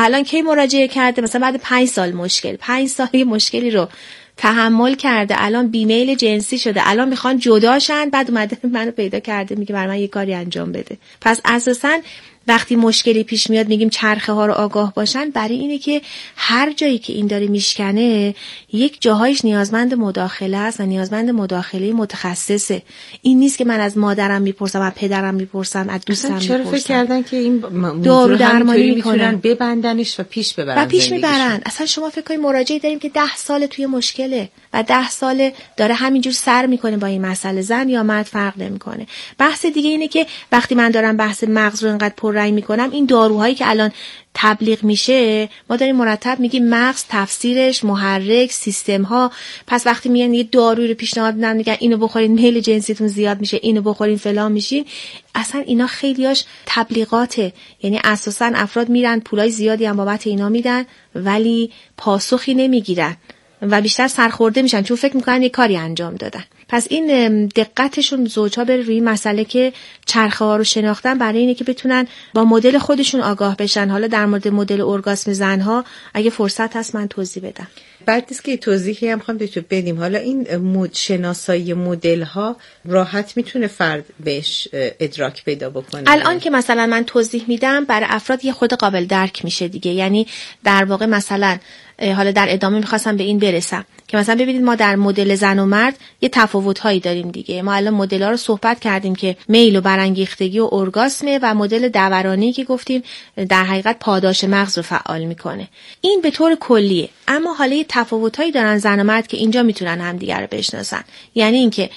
الان کی مراجعه کرده؟ مثلا بعد 5 سال مشکل، 5 سال یه مشکلی رو تحمل کرده، الان بیمیل جنسی شده، الان میخوان جداشن، بعد اومده منو پیدا کرده میگه برای من یه کاری انجام بده. پس اساساً وقتی مشکلی پیش میاد میگیم چرخه ها رو آگاه باشن، برای اینه که هر جایی که این داره میشکنه یک جاهایش نیازمند مداخله است و نیازمند مداخله متخصصه. این نیست که من از مادرم میپرسم، از پدرم میپرسم، از دوستم میپرسم. چرا فکر کردن که این دارو درمانی میتونن ببندنش و پیش ببرن اصلا شما فکر کنید مراجعه داریم که 10 سال توی مشکله و 10 سال داره همینجور سر میکنه با این مسئله، زن یا مرد فرق نمیکنه. بحث دیگه اینه که وقتی من دارم بحث مغز رو انقدر پررنگ میکنم، این داروهایی که الان تبلیغ میشه ما داریم مرتب میگیم مغز، تفسیرش، محرک، سیستم ها. پس وقتی میگن یه دارویی رو پیشنهاد میدن میگن اینو بخورین میل جنسیتون زیاد میشه، اینو بخورین فلان میشین، اصلا اینا خیلیاش تبلیغاته. یعنی اساسا افراد میرن پولای زیادی هم بابت اینا میدن ولی پاسخی نمیگیرن و بیشتر سرخورده میشن چون فکر میکنن یه کاری انجام دادن. پس این دقتشون زوجها بره روی مسئله که چرخه ها رو شناختن برای اینه که بتونن با مدل خودشون آگاه بشن. حالا در مورد مدل ارگاسم زنها اگه فرصت هست من توضیح بدم. بعد نیست که توضیحی هم خواهم بدیم. حالا این شناسایی مدل ها راحت میتونه فرد بهش ادراک پیدا بکنه. الان که مثلا من توضیح میدم برای افراد یه خود قابل درک میشه دیگه. یعنی در واقع مثلا حالا در ادامه میخواستم به این برسم که مثلا ببینید ما در مدل زن و مرد یه تفاوت‌هایی داریم دیگه. ما الان مدل‌ها رو صحبت کردیم که میل و برانگیختگی و ارگاسمه و مدل دورانی که گفتیم در حقیقت پاداش مغز رو فعال میکنه. این به طور کلیه. اما حالا یه تفاوت‌هایی دارن زن و مرد که اینجا میتونن همدیگر رو بشناسن. یعنی اینکه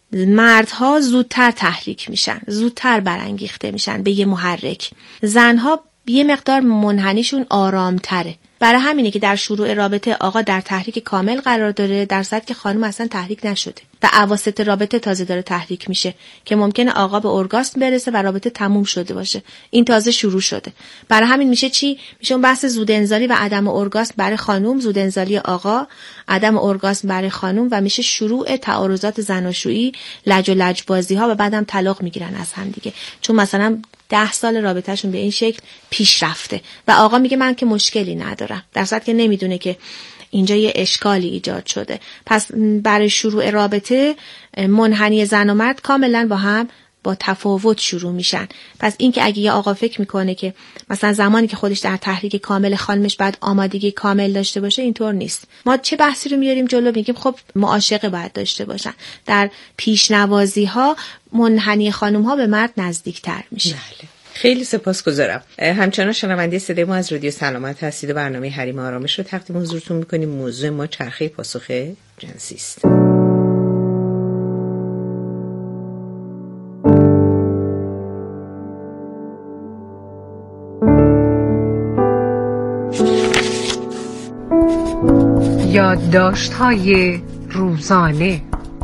مردها زودتر تحریک میشن، زودتر برانگیخته میشن به یه محرک. زنها یه مقدار منحنیشون آرامتره. برای همینه که در شروع رابطه آقا در تحریک کامل قرار داره، در صورتی که خانم اصلا تحریک نشده و اواسط رابطه تازه داره تحریک میشه که ممکنه آقا به ارگاسم برسه و رابطه تموم شده باشه، این تازه شروع شده. برای همین میشه چی؟ میشه اون بحث زود انزالی و عدم ارگاسم برای خانم، زود انزالی آقا، عدم ارگاسم برای خانم و میشه شروع تعارضات زناشویی، لج و لجبازی ها و بعدم طلاق میگیرن از هم دیگه، چون مثلا 10 سال رابطهشون به این شکل پیش رفته و آقا میگه من که مشکلی ندارم، در صورتی که نمیدونه که اینجا یه اشکالی ایجاد شده. پس برای شروع رابطه منحنی زن و مرد کاملا با هم با تفاوت شروع میشن. پس این که اگه یه آقا فکر میکنه که مثلا زمانی که خودش در تحریک کامل خانمش بعد آمادگی کامل داشته باشه، اینطور نیست. ما چه بحثی رو میاریم جلو؟ میگیم خب معاشقه باید داشته باشن. در پیشنوازی ها منحنی خانم ها به مرد نزدیکتر میشه. بله. خیلی سپاسگزارم. همچنان شنونده صدای ما از رادیو سلامت هستید و برنامه حریم آرامش رو تقدیم حضورتون میکنیم. موضوع ما چرخه پاسخ جنسی است. یادداشت‌های روزانه.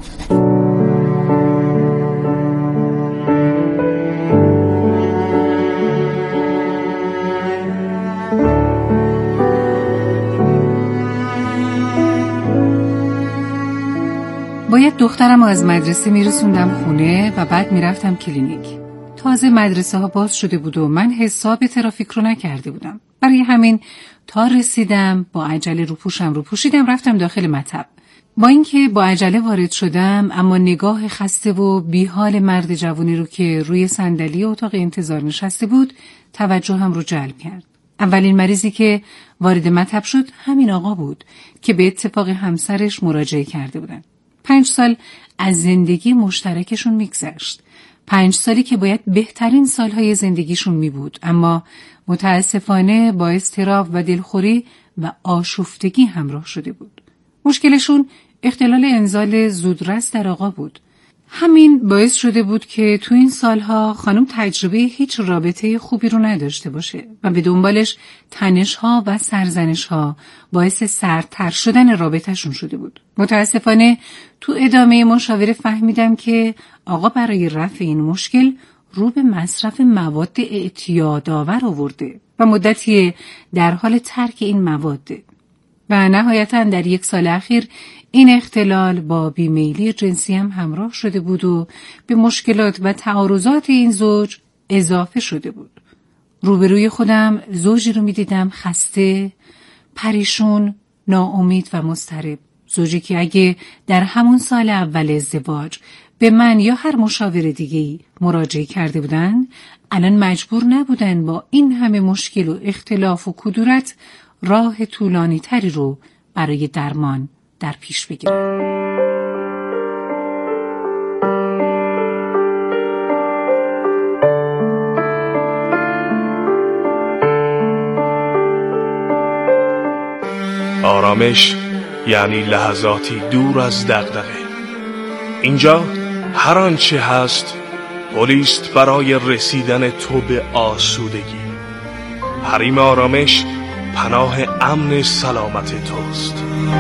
باید دخترم از مدرسه میرسوندم خونه و بعد میرفتم کلینیک. تازه مدرسه ها باز شده بود و من حساب ترافیک رو نکرده بودم. برای همین تا رسیدم با عجله روپوشم رو پوشیدم رفتم داخل مطب. با اینکه با عجله وارد شدم اما نگاه خسته و بیحال مرد جوانی رو که روی صندلی اتاق انتظار نشسته بود توجهم رو جلب کرد. اولین مریضی که وارد مطب شد همین آقا بود که به اتفاق همسرش مراجعه کرده بودن. 5 سال از زندگی مشترکشون میگذشت. 5 سالی که باید بهترین سالهای زندگیشون می بود، اما متاسفانه با اضطراب و دلخوری و آشفتگی همراه شده بود. مشکلشون اختلال انزال زودرس در آقا بود. همین باعث شده بود که تو این سالها خانم تجربه هیچ رابطه خوبی رو نداشته باشه و به دنبالش تنش‌ها و سرزنش‌ها باعث سردتر شدن رابطه‌شون شده بود. متاسفانه تو ادامه مشاوره فهمیدم که آقا برای رفع این مشکل رو به مصرف مواد اعتیادآور آورده و مدتی در حال ترک این مواده. و نهایتاً در 1 سال اخیر این اختلال با بیمیلی جنسی هم همراه شده بود و به مشکلات و تعارضات این زوج اضافه شده بود. روبروی خودم زوجی رو میدیدم خسته، پریشون، ناامید و مضطرب. زوجی که اگه در همون سال اول ازدواج به من یا هر مشاور دیگه‌ای مراجعه کرده بودن، الان مجبور نبودن با این همه مشکل و اختلاف و کدورت راه طولانی تری رو برای درمان در پیش بگیرن. آرامش یعنی لحظاتی دور از دغدغه. اینجا هر آنچه هست پلیست برای رسیدن تو به آسودگی. حریم آرامش پناه امن سلامت توست.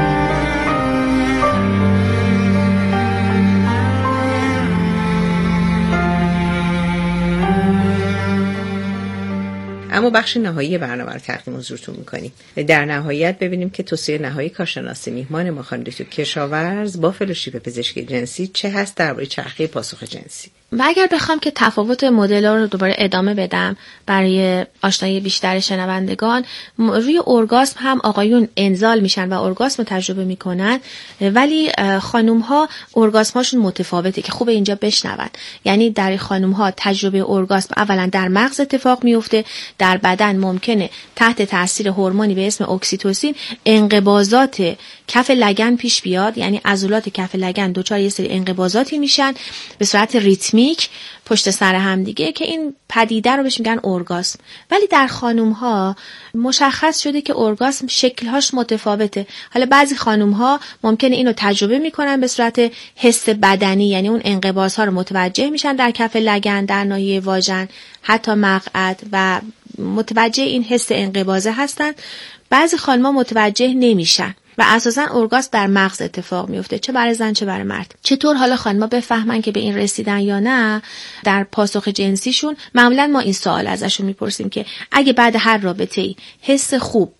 اما بخش نهایی برنامه رو تقدیم حضورتون میکنیم. در نهایت ببینیم که توصیه نهایی کارشناس میهمان ما خانم دکتر کشاورز با فلوشیپ پزشکی جنسی چه هست درباره چرخه پاسخ جنسی. و اگر بخوام که تفاوت مدل رو دوباره ادامه بدم برای آشنایی بیشتر شنوندگان، روی ارگاسم هم آقایون انزال میشن و ارگاسم رو تجربه میکنن، ولی خانوم ها ارگاسم هاشون متفاوته که خوبه اینجا بشنون. یعنی در خانوم ها تجربه ارگاسم اولا در مغز اتفاق میفته، در بدن ممکنه تحت تاثیر هورمونی به اسم اکسیتوسین انقباضات کف لگن پیش بیاد، یعنی عضلات کف لگن دچار یه سری انقباضاتی میشن به صورت ریتمیک پشت سر هم دیگه که این پدیده رو بهش میگن ارگاسم. ولی در خانوم ها مشخص شده که ارگاسم شکلهاش متفاوته. حالا بعضی خانوم ها ممکنه اینو تجربه میکنن به صورت حس بدنی، یعنی اون انقباض ها رو متوجه میشن در کف لگن، در ناحیه واژن، حتی مقعد و متوجه این حس انقباضه هستن. بعضی خانم ها متوجه نمیشن و اساساً ارگاسم در مغز اتفاق میفته، چه برای زن چه برای مرد. چطور حالا خانم‌ها بفهمن که به این رسیدن یا نه؟ در پاسخ جنسیشون معمولاً ما این سوال ازشون میپرسیم که اگه بعد هر رابطه‌ای حس خوب،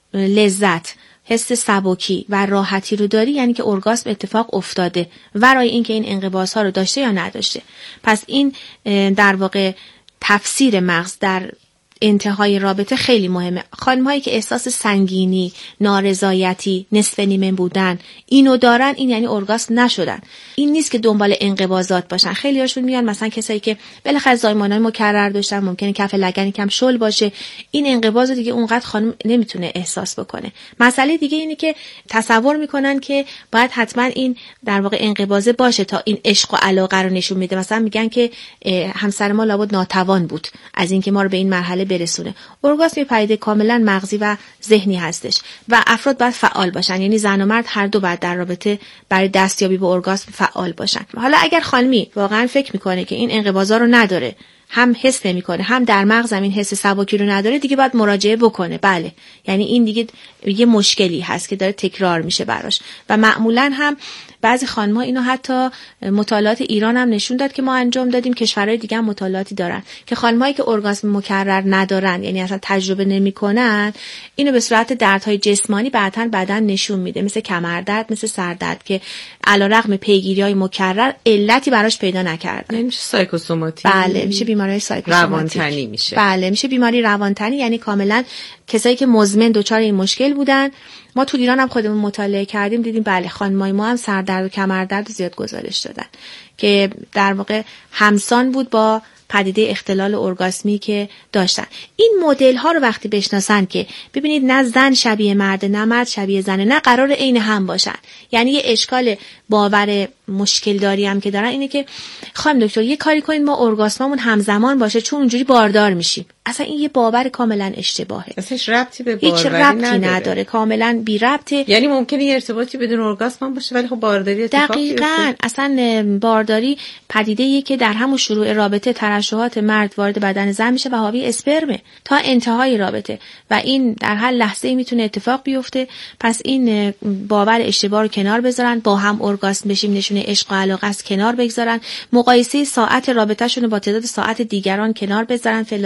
لذت، حس سبکی و راحتی رو داری، یعنی که ارگاسم اتفاق افتاده، ورای این که این انقباض‌ها رو داشته یا نداشته. پس این در واقع تفسیر مغز در انتهای رابطه خیلی مهمه. خانم‌هایی که احساس سنگینی، نارضایتی، نصف نیمه بودن اینو دارن، این یعنی ارگاسم نشدن. این نیست که دنبال انقباضات باشن. خیلی هاشون میان مثلا کسایی که بالاخره زایمانای مکرر داشتن، ممکنه کف لگن کم شل باشه، این انقباض دیگه اونقدر خانم نمیتونه احساس بکنه. مسئله دیگه اینه که تصور میکنن که باید حتما این در واقع انقباضه باشه تا این عشق و علاقه رو نشون میده. مثلا میگن که همسر ما لابد ناتوان بود از اینکه ما رو به این مرحله برسونه. ارگاسم یه پدیده کاملا مغزی و ذهنی هستش و افراد باید فعال باشن، یعنی زن و مرد هر دو باید در رابطه برای دستیابی به ارگاسم فعال باشن. حالا اگر خانمی واقعا فکر میکنه که این انقباضا رو نداره، هم حس نمیکنه، هم در مغز این حس سبکی رو نداره، دیگه باید مراجعه بکنه. بله، یعنی این دیگه یه مشکلی هست که داره تکرار میشه براش. و معمولا هم بعضی خانم‌ها اینو حتی مطالعات ایران هم نشون داد که ما انجام دادیم، کشورهای دیگه هم مطالعاتی دارن که خانم‌هایی که ارگاسم مکرر ندارن، یعنی اصلا تجربه نمی‌کنن، اینو به صورت دردهای جسمانی بعداً بدن نشون میده، مثل کمردرد، مثل سردرد، که علیرغم پیگیری‌های مکرر علتی براش پیدا نکردن. یعنی میشه سایکوسوماتیک. بله، میشه بیماری سایکوسوماتیک. روانتنی میشه. بله، میشه بیماری روانتنی، یعنی کاملا کسایی که مزمن دچار این مشکل بودن. ما تو ایران هم خودمون مطالعه کردیم، دیدیم بله خانمای ما هم سردرد و کمردرد زیاد گزارش دادن که در واقع همسان بود با پدیده اختلال ارگاسمی که داشتن. این مدل ها رو وقتی بشناسن که ببینید نه زن شبیه مرد نه مرد شبیه زنه، نه قرار عین هم باشن. یعنی یه اشکال باور مشکل داری هم که دارن اینه که خانم دکتر یه کاری کنید ما ارگاسممون همزمان باشه چون اونجوری باردار میشیم. اصلا این یه باور کاملا اشتباهه. اصلا ربطی به هیچ ربطی نداره، کاملا بی ربطه. یعنی ممکنه یه ارتباطی بدون ارگاسم باشه ولی خب بارداری اتفاق بیفته. دقیقاً. اصلا بارداری پدیده‌ایه که در همون شروع رابطه ترشحات مرد وارد بدن زن میشه و حاوی اسپرمه تا انتهای رابطه و این در هر لحظه‌ای میتونه اتفاق بیفته. پس این باور اشتباه رو کنار بذارن، با هم ارگاسم بشیم نشونه عشق و علاقه است کنار بگذارن، مقایسه ساعت رابطه‌شون رو با تعداد ساعت دیگران کنار بذارن. فلانی‌ها اینقدر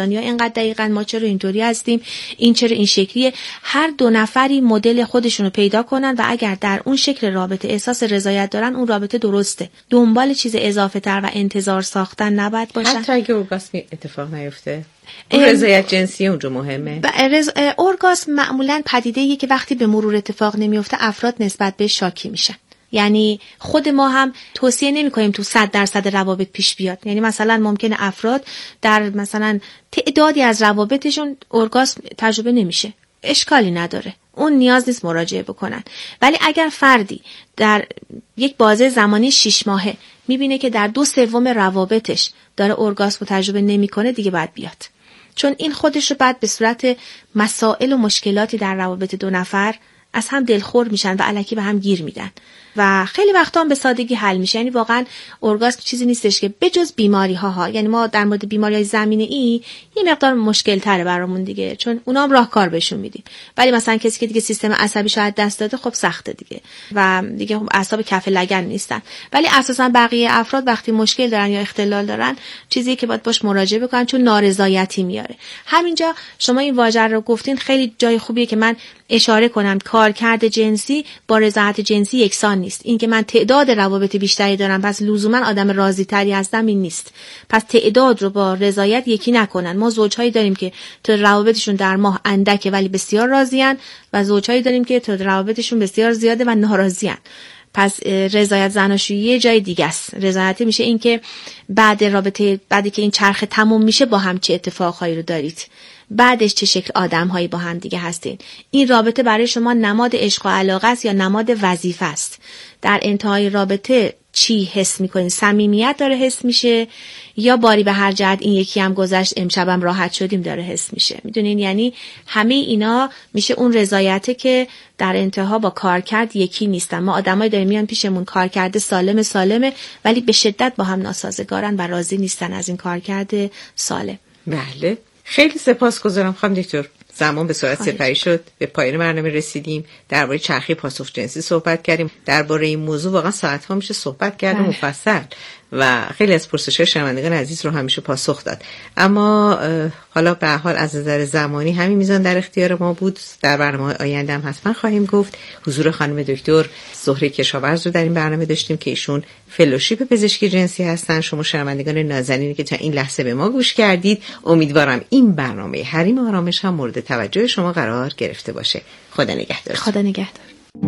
بعد دقیقاً ما چرا اینطوری هستیم، این چرا این شکلیه. هر دو نفری مدل خودشون رو پیدا کنن و اگر در اون شکل رابطه احساس رضایت دارن، اون رابطه درسته. دنبال چیز اضافه تر و انتظار ساختن نباید باشن. حتی اگه اورگاسم اتفاق نیفته، اون رضایت جنسی اونجا مهمه. اورگاسم معمولاً پدیده‌ایه که وقتی به مرور اتفاق نمیفته افراد نسبت به شاکی میشن. یعنی خود ما هم توصیه نمی‌کنیم تو 100% روابط پیش بیاد. یعنی مثلا ممکنه افراد در مثلا تعدادی از روابطشون اورگاسم تجربه نمیشه، اشکالی نداره، اون نیاز نیست مراجعه بکنن. ولی اگر فردی در یک بازه زمانی 6 ماهه میبینه که در 2/3 روابطش داره اورگاسم تجربه نمیکنه، دیگه باید بیاد. چون این خودش رو بعد به صورت مسائل و مشکلاتی در روابط دو نفر از هم دلخور میشن و الکی به هم گیر میدن و خیلی وقتا هم به سادگی حل میشه. یعنی واقعا اورگاسم چیزی نیستش که بجز بیماری ها، یعنی ما در مورد بیماری‌های زمینه‌ای یه مقدار مشکل تره برامون دیگه، چون اونا هم راهکار بهشون میدیم. ولی مثلا کسی که دیگه سیستم عصبیش از دست داده، خب سخته دیگه و دیگه خب اعصاب کف لگن نیستن. ولی اساسا بقیه افراد وقتی مشکل دارن یا اختلال دارن، چیزی که باید باش مراجعه بکنن، چون نارضایتی میاره. همینجا شما این واژه رو گفتین، خیلی جای خوبیه که من اشاره کنم. کارکرد جنسی با رضایت جنسی یکسان نیست. این که من تعداد روابط بیشتری دارم پس لزوما آدم راضی تری هستم، این نیست. پس تعداد رو با رضایت یکی نکنن. ما زوجهایی داریم که تعداد روابطشون در ماه اندکه ولی بسیار راضیان و زوجهایی داریم که تعداد روابطشون بسیار زیاده و ناراضیان. پس رضایت زناشویی یه جای دیگه است. رضایت میشه این که بعد رابطه، بعدی که این چرخه تموم میشه، با هم چه اتفاقهایی رو دارید، بعدش چه شکل آدم‌هایی با هم دیگه هستین. این رابطه برای شما نماد عشق و علاقه است یا نماد وظیفه است؟ در انتهای رابطه چی حس می‌کنین؟ صمیمیت داره حس میشه یا باری به هر جهت این یکی هم گذشت امشبم راحت شدیم داره حس میشه؟ میدونین، یعنی همه اینا میشه اون رضایته که در انتها با کارکرد یکی نیستن. ما آدمایی داریم میان پیشمون کارکرد سالمه ولی به شدت با هم ناسازگارن و راضی نیستن از این کارکرد سالم. بله، خیلی سپاسگزارم خانم دکتر. زمان به سرعت سپری شد، به پایان برنامه رسیدیم. درباره چرخه پاسخ جنسی صحبت کردیم. درباره این موضوع واقعا ساعت‌ها میشه صحبت کرد مفصل و خیلی از پرسش‌های شنوندگان عزیز رو همیشه پاسخ داد. اما حالا به هر حال از نظر زمانی همین میزان در اختیار ما بود. در برنامه آینده هم حتما خواهیم گفت. حضور خانم دکتر زهره کشاورز رو در این برنامه داشتیم که ایشون فلوشیپ پزشکی جنسی هستن. شما شنوندگان نازنینی که تا این لحظه به ما گوش کردید، امیدوارم این برنامه حریم آرامش هم مورد توجه شما قرار گرفته باشه. خدا نگهدار. خدا نگهدار.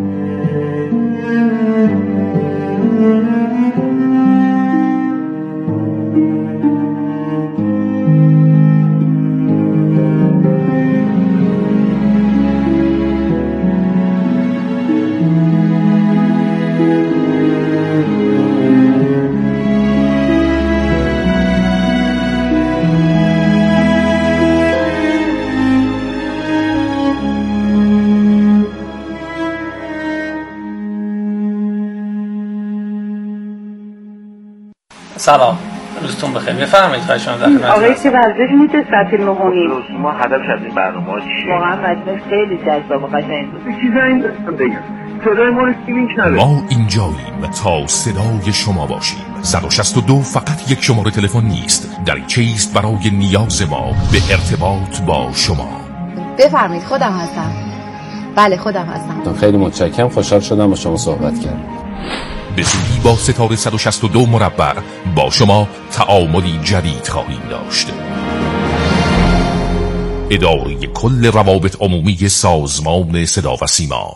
سلام، روزتون بخیر. بفرمایید خواهش می‌کنم. در خدمت آقای چه ورزش میشه ساعت 9:30. ما هدفش از این برنامه چیه؟ واقعا مجموعه خیلی جذاب و قشنگ بود. چیزا این دستم بگم. صدای ما رو سیمینگ نده. ما اینجاییم تا صدای شما باشیم. 162 فقط یک شماره تلفن نیست، دریچه است برای نیاز ما به ارتباط با شما. بفرمایید، خودم هستم. بله خودم هستم. خیلی متشکرم، خوشحال شدم با شما صحبت کردم. به زودی با ستاره 162 مربع با شما تعاملی جدید خواهیم داشت. اداره کل روابط عمومی سازمان صدا و سیما.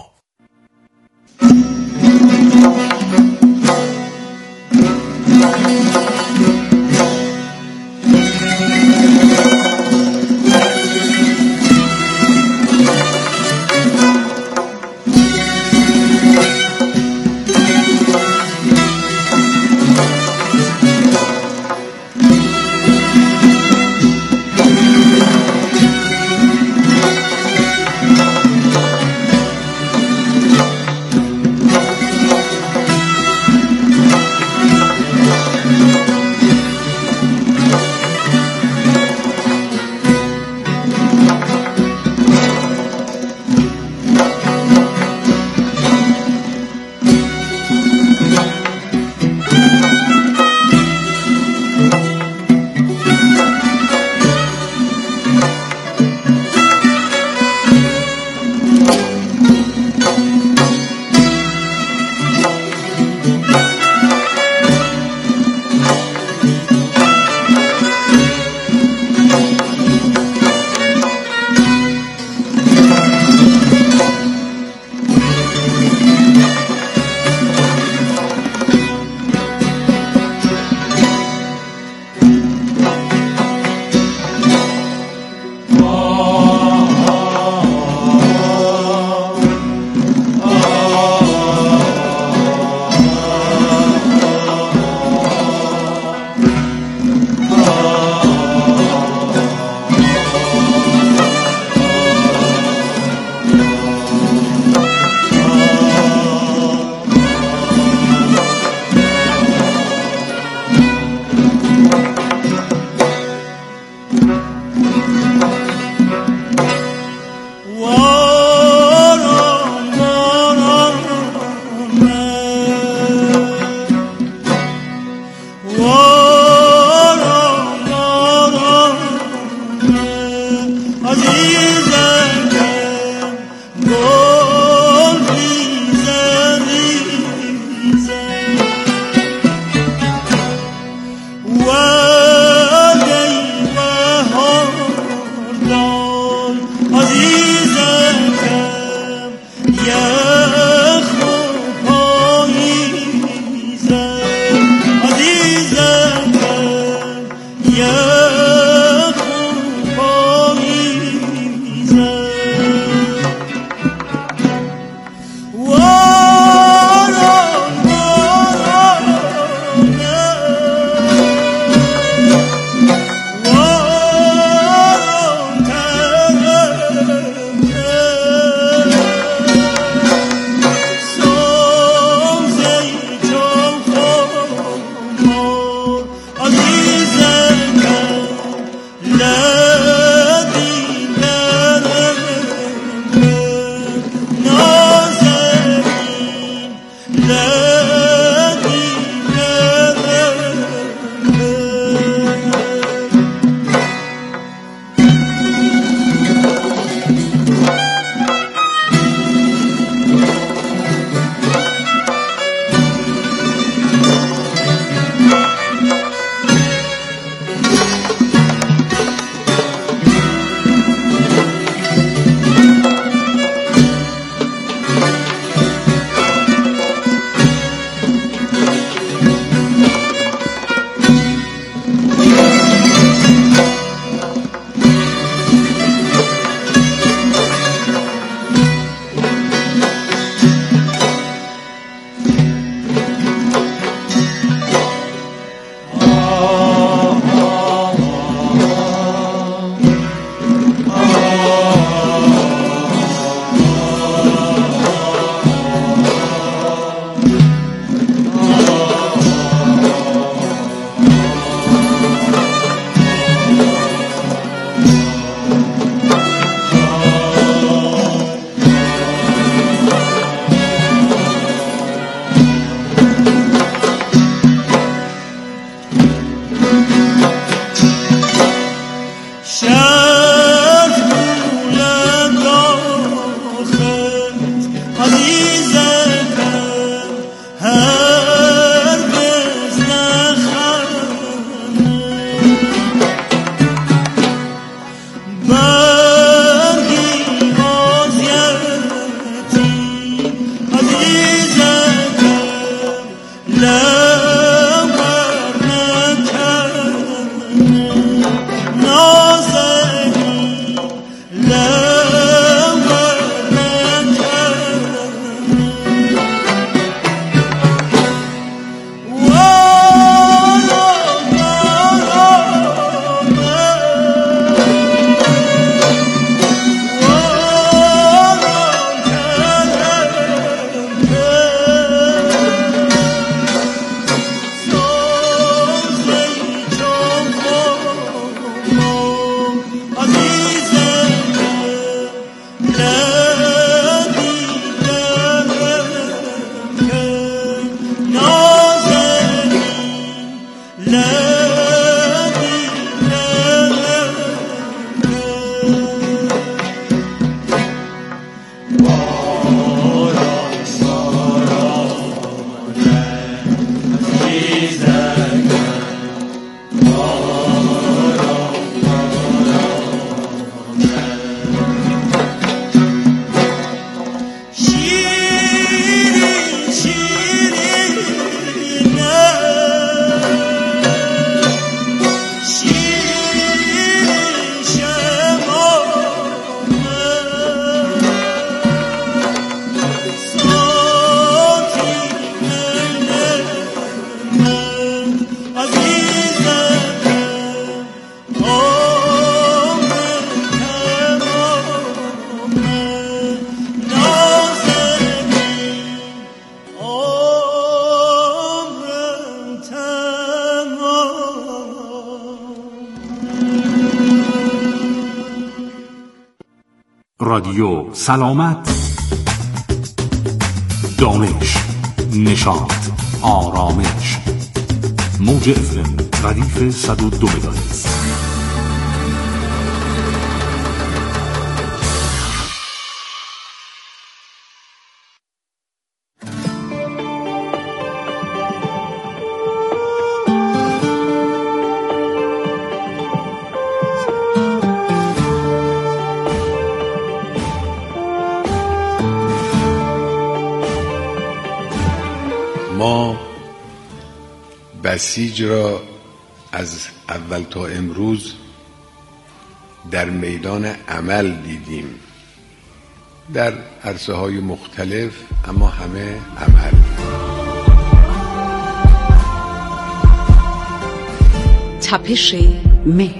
رادیو سلامت، دانش، نشاط، آرامش. موج FM ردیف 102 مگاهرتز. ما بسیج را از اول تا امروز در میدان عمل دیدیم، در عرصه‌های مختلف، اما همه عمل. تپش مهر.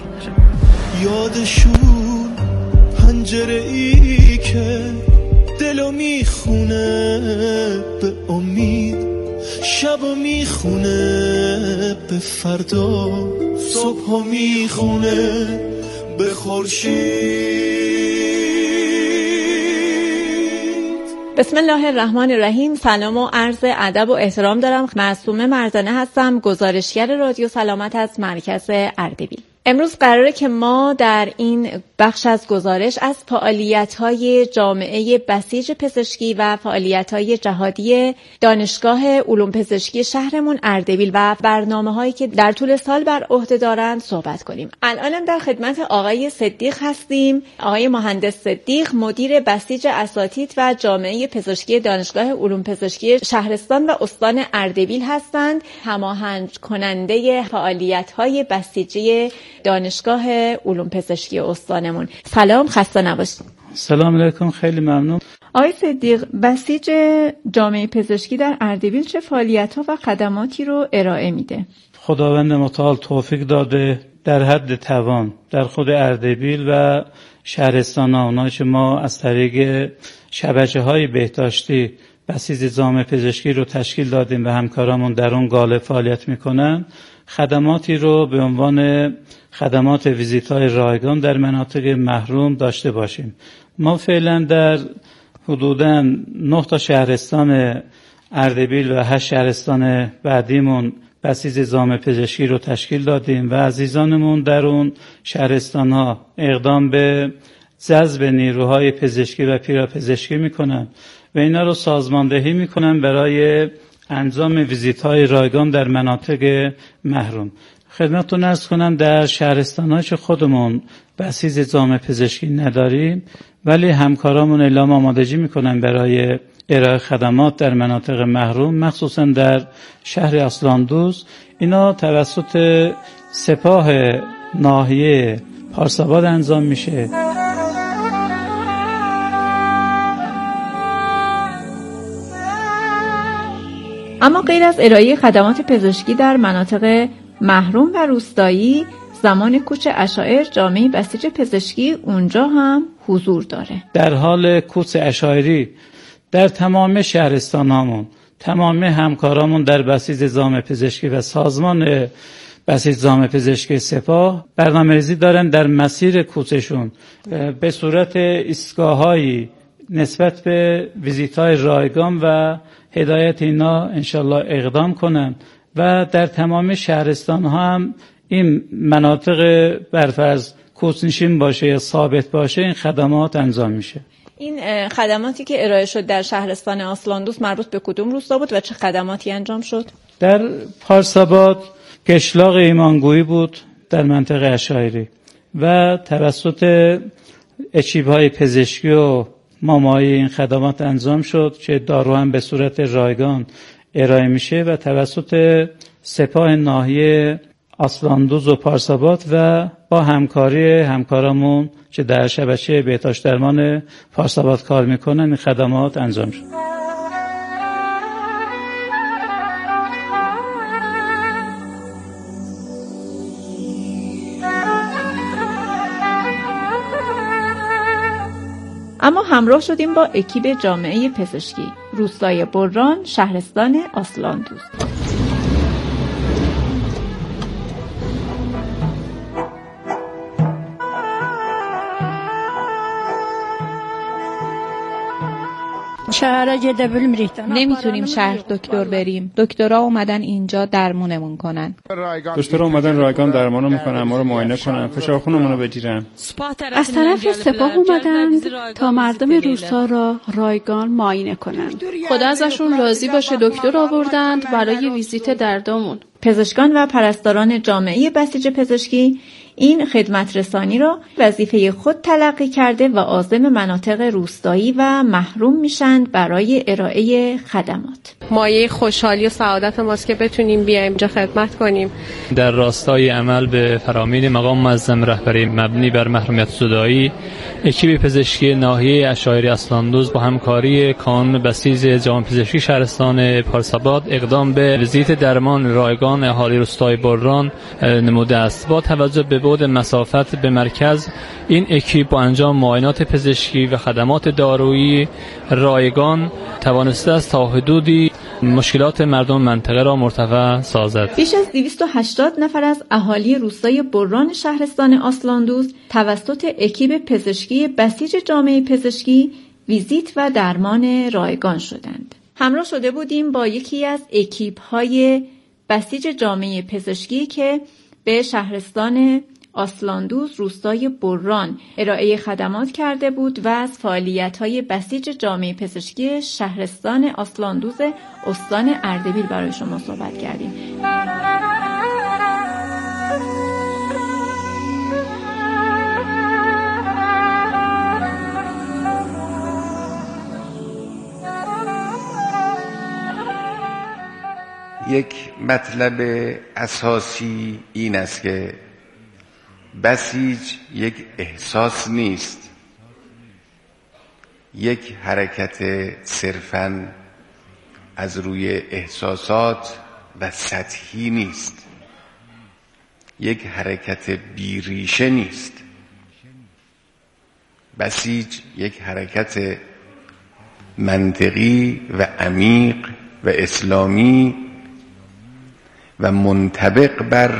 یادشون پنجره‌ای که دلو میخونه به امید، شبو میخونه به فردا، صبحو میخونه به خورشید. بسم الله الرحمن الرحیم. سلام و عرض ادب و احترام دارم. معصومه مرزانه هستم، گزارشگر رادیو سلامت از مرکز اردبیل. امروز قراره که ما در این بخش از گزارش از فعالیت‌های جامعه بسیج پزشکی و فعالیت‌های جهادی دانشگاه علوم پزشکی شهرمون اردبیل و برنامه‌هایی که در طول سال بر عهده دارند صحبت کنیم. الانم در خدمت آقای صدیق هستیم. آقای مهندس صدیق مدیر بسیج اساتید و جامعه پزشکی دانشگاه علوم پزشکی شهرستان و استان اردبیل هستند، هماهنگ کننده فعالیت‌های بسیجی دانشگاه علوم پزشکی استانمون. سلام، خسته نباشید. سلام علیکم، خیلی ممنون. آقای صدیق، بسیج جامعه پزشکی در اردبیل چه فعالیت‌ها و خدماتی رو ارائه میده؟ خداوند متعال توفیق داده در حد توان در خود اردبیل و شهرستان‌ها، اونایی که ما از طریق شبکه‌های بهداشتی بسیج جامعه پزشکی رو تشکیل دادیم و همکارامون در اون قالب فعالیت میکنن، خدماتی رو به عنوان خدمات ویزیت‌های رایگان در مناطق محروم داشته باشیم. ما فعلا در حدوداً 9 تا شهرستان اردبیل و 8 شهرستان بعدیمون بسیج جامعه پزشکی رو تشکیل دادیم و عزیزانمون در اون شهرستان‌ها اقدام به جذب نیروهای پزشکی و پیراپزشکی میکنن و اینا رو سازماندهی میکنن برای انجام ویزیت‌های رایگان در مناطق محروم. خدمتتون عرض کنم در شهرستان‌هایی که خودمون بسیج جامعه پزشکی نداریم ولی همکارامون اعلام آمادگی میکنن برای ارائه خدمات در مناطق محروم، مخصوصا در شهر اصلاندوز. اینا توسط سپاه ناحیه پارساباد انجام میشه. اما غیر از ارائه خدمات پزشکی در مناطق محروم و روستایی، زمان کوچ عشایر جامعه بسیج پزشکی اونجا هم حضور داره. در حال کوچ عشایری در تمام شهرستانامون، تمام همکارامون در بسیج جامعه پزشکی و سازمان بسیج جامعه پزشکی سپاه برنامه‌ریزی دارن در مسیر کوچشون به صورت ایستگاه‌هایی نسبت به ویزیت‌های رایگان و هدایت اینا انشالله اقدام کنن و در تمام شهرستان‌ها هم این مناطق برفرض کوچ‌نشین باشه یا ثابت باشه این خدمات انجام میشه. این خدماتی که ارائه شد در شهرستان آسلاندوز مربوط به کدوم روستا بود و چه خدماتی انجام شد؟ در پارساباد قشلاق ایمانگویی بود در منطقه عشایری و توسط اکیپ‌های پزشکی و مامایی این خدمات انجام شد که دارو هم به صورت رایگان ارائه میشه و توسط سپاه ناحیه آسلاندوز و پارساباد و با همکاری همکارامون که در شبکه بهداشت درمان پارساباد کار میکنن این خدمات انجام شد. اما همراه شدیم با اکیپ جامعه پزشکی روستای بران، شهرستان آسلاندوز. نمیتونیم شهر دکتر بریم. دکترها اومدن اینجا درمونمون کنن. دکترها اومدن رایگان درمانو میکنن، ما رو معاینه کنن، فشار خونمون رو بگیرن. از طرف سپاه اومدن تا مردم روستا را رایگان معاینه کنن. خدا ازشون راضی باشه دکتر آوردند برای ویزیت دردامون. پزشکان و پرستاران جامعه بسیج پزشکی این خدمت رسانی را وظیفه خود تلقی کرده و عازم مناطق روستایی و محروم میشند برای ارائه خدمات. مایه خوشحالی و سعادت ماست که بتونیم بیایم اینجا خدمت کنیم. در راستای عمل به فرامین مقام معظم رهبری مبنی بر محرومیت زدایی، اکیپ پزشکی ناحیه اشایری اصلاندوز با همکاری کانون بسیج جامعه پزشکی شهرستان پارساباد اقدام به ویزیت درمان رایگان اهالی روستای بران نموده است. با توجه به بعد مسافت به مرکز، این اکیپ با انجام معاینات پزشکی و خدمات دارویی رایگان توانسته است تا حدودی مشکلات مردم منطقه را مرتفع سازد. بیش از 280 نفر از اهالی روستای بران شهرستان آسلاندوز توسط اکیپ پزشکی بسیج جامعه پزشکی ویزیت و درمان رایگان شدند. همراه شده بودیم با یکی از اکیپ‌های بسیج جامعه پزشکی که به شهرستان آسلاندوز روستای بران ارائه خدمات کرده بود و از فعالیت‌های بسیج جامعه پزشکی شهرستان آسلاندوز استان اردبیل برای شما صحبت کردیم. یک مطلب اساسی این است که بسیج یک احساس نیست، یک حرکت صرفاً از روی احساسات و سطحی نیست، یک حرکت بیریشه نیست. بسیج یک حرکت منطقی و عمیق و اسلامی و منطبق بر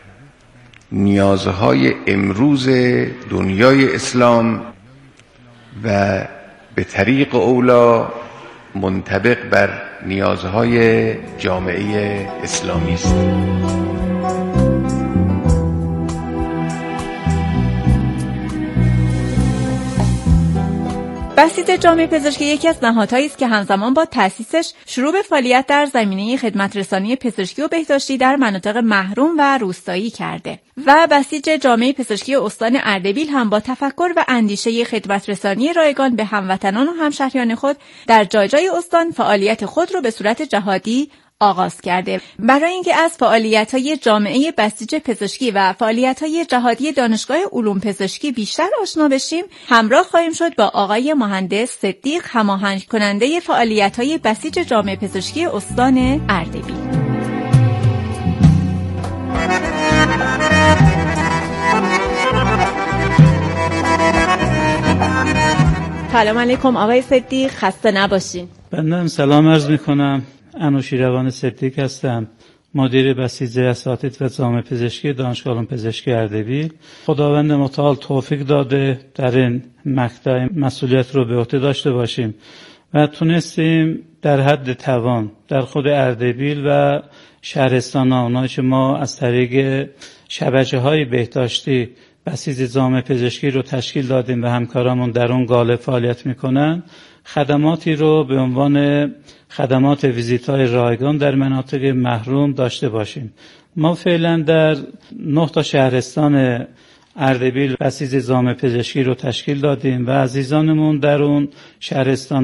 نیازهای امروز دنیای اسلام و به طریق اولا منطبق بر نیازهای جامعه اسلامی است. بسیج جامعه پزشکی یکی از نهادهایی است که همزمان با تأسیسش شروع به فعالیت در زمینه خدمت رسانی پزشکی و بهداشتی در مناطق محروم و روستایی کرده و بسیج جامعه پزشکی استان اردبیل هم با تفکر و اندیشه خدمت رسانی رایگان به هموطنان و همشهریان خود در جای جای استان فعالیت خود را به صورت جهادی آغاز کرده. برای اینکه از فعالیت‌های جامعه بسیج پزشکی و فعالیت‌های جهادی دانشگاه علوم پزشکی بیشتر آشنا بشیم، همراه خواهیم شد با آقای مهندس صدیق، هماهنگ کننده فعالیت‌های بسیج جامعه پزشکی استان اردبیل. سلام علیکم آقای صدیق، خسته نباشین. بنده سلام عرض می‌کنم. انوشیروان صدیق هستم، مدیر بسیج اساتید و جامعه پزشکی دانشگاه علوم پزشکی اردبیل. خداوند متعال توفیق داده در این مقطع مسئولیت رو به عهده داشته باشیم و تونستیم در حد توان در خود اردبیل و شهرستان اونایی که ما از طریق شبکه‌های بهداشتی بسیج جامعه پزشکی رو تشکیل دادیم و همکارامون در اون قالب فعالیت میکنن، خدماتی رو به عنوان خدمات ویزیت‌های رایگان در مناطق محروم داشته باشیم. ما فعلا در 9 تا شهرستان اردبیل بسیج جامعه پزشکی رو تشکیل دادیم و عزیزانمون در اون شهرستان